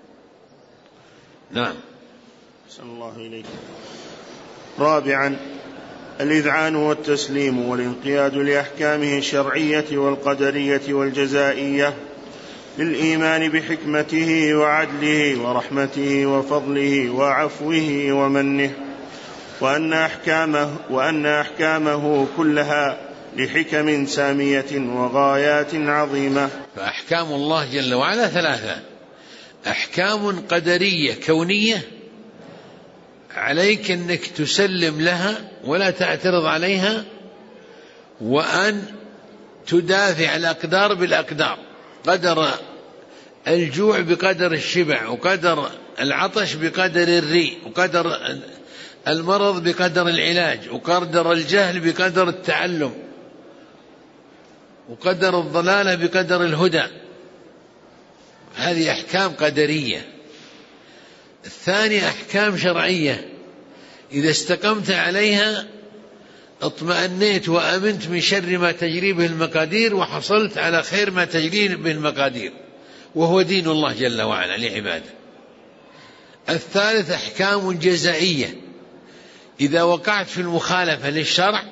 نعم. صلى الله إليك. رابعا الإذعان والتسليم والانقياد لأحكامه الشرعية والقدرية والجزائية، للإيمان بحكمته وعدله ورحمته وفضله وعفوه ومنه، وأن أحكامه, وأن أحكامه كلها لحكم سامية وغايات عظيمة. فأحكام الله جل وعلا ثلاثة: أحكام قدرية كونية عليك أنك تسلم لها ولا تعترض عليها، وأن تدافع الأقدار بالأقدار، قدر الجوع بقدر الشبع، وقدر العطش بقدر الري، وقدر المرض بقدر العلاج، وقدر الجهل بقدر التعلم، وقدر الضلالة بقدر الهدى. هذه أحكام قدرية. الثانية أحكام شرعية، إذا استقمت عليها اطمأنيت وأمنت من شر ما تجري به المقادير، وحصلت على خير ما تجري به المقادير، وهو دين الله جل وعلا لعباده. الثالث أحكام جزائية، إذا وقعت في المخالفة للشرع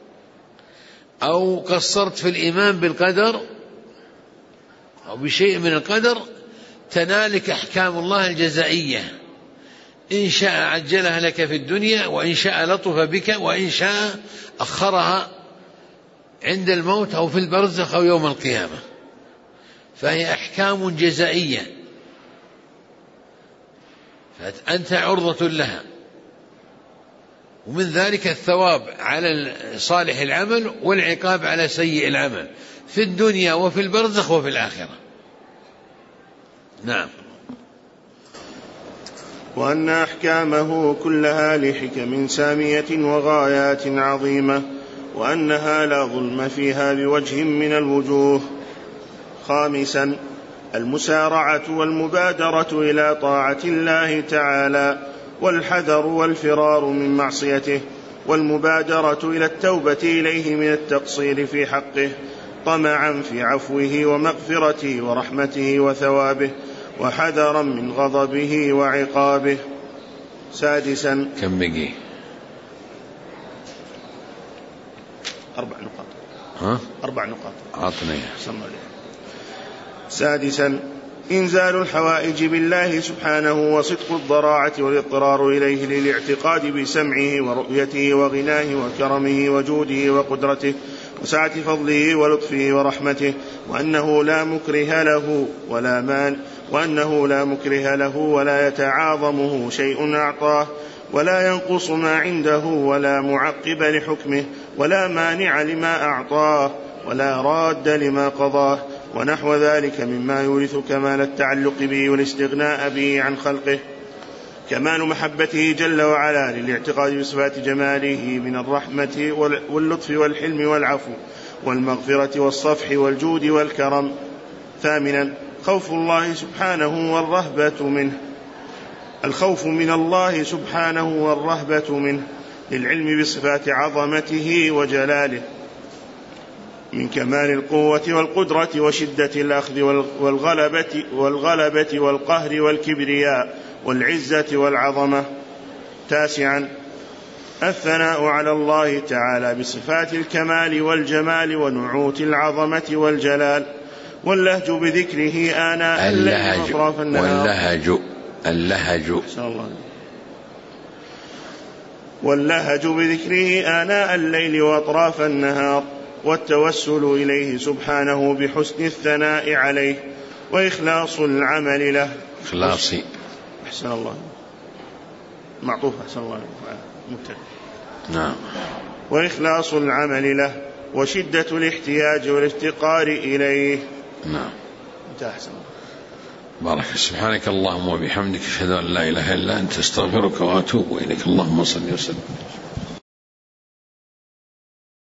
أو قصرت في الإيمان بالقدر أو بشيء من القدر تنالك أحكام الله الجزائية، إن شاء عجلها لك في الدنيا، وإن شاء لطف بك، وإن شاء أخرها عند الموت أو في البرزخ أو يوم القيامة. فهي أحكام جزائية، فأنت عرضة لها. ومن ذلك الثواب على صالح العمل والعقاب على سيء العمل في الدنيا وفي البرزخ وفي الآخرة. نعم. وأن أحكامه كلها لحكم سامية وغايات عظيمة، وأنها لا ظلم فيها بوجه من الوجوه. خامسا المسارعة والمبادرة إلى طاعة الله تعالى، والحذر والفرار من معصيته، والمبادرة إلى التوبة إليه من التقصير في حقه، طمعا في عفوه ومغفرته ورحمته وثوابه، وحذرا من غضبه وعقابه. سادسا كم بقي؟ أربع نقاط. ها؟ أربع نقاط. عطني. سادسا إنزال الحوائج بالله سبحانه، وصدق الضراعة والاضطرار إليه للاعتقاد بسمعه ورؤيته وغناه وكرمه وجوده وقدرته وسعة فضله ولطفه ورحمته، وأنه لا مكره له ولا مان وأنه لا مكره له ولا يتعاظمه شيء أعطاه، ولا ينقص ما عنده، ولا معقب لحكمه، ولا مانع لما أعطاه، ولا راد لما قضاه، ونحو ذلك مما يورث كمال التعلق به والاستغناء به عن خلقه. كمال محبته جل وعلا للاعتقاد بصفات جماله من الرحمة واللطف والحلم والعفو والمغفرة والصفح والجود والكرم. ثامنا خوف الله سبحانه والرهبة منه، الخوف من الله سبحانه والرهبة منه للعلم بصفات عظمته وجلاله، من كمال القوة والقدرة وشدة الأخذ والغلبة, والغلبة والقهر والكبرياء والعزة والعظمة. تاسعا الثناء على الله تعالى بصفات الكمال والجمال ونعوت العظمة والجلال، واللهج بذكره آناء الليل وأطراف النهار. واللهج اللهج واللهج بذكره آناء الليل وأطراف النهار، والتوسل إليه سبحانه بحسن الثناء عليه، وإخلاص العمل له. إخلاصي. أحسن الله. معطوف. أحسن الله. مبتدأ. نعم. وإخلاص العمل له وشدة الاحتياج والافتقار إليه. نعم. أحسن. بارك. سبحانك اللهم وبحمدك أشهد أن لا إله إلا أنت أستغفرك وأتوب إليك. اللهم صل وسلم.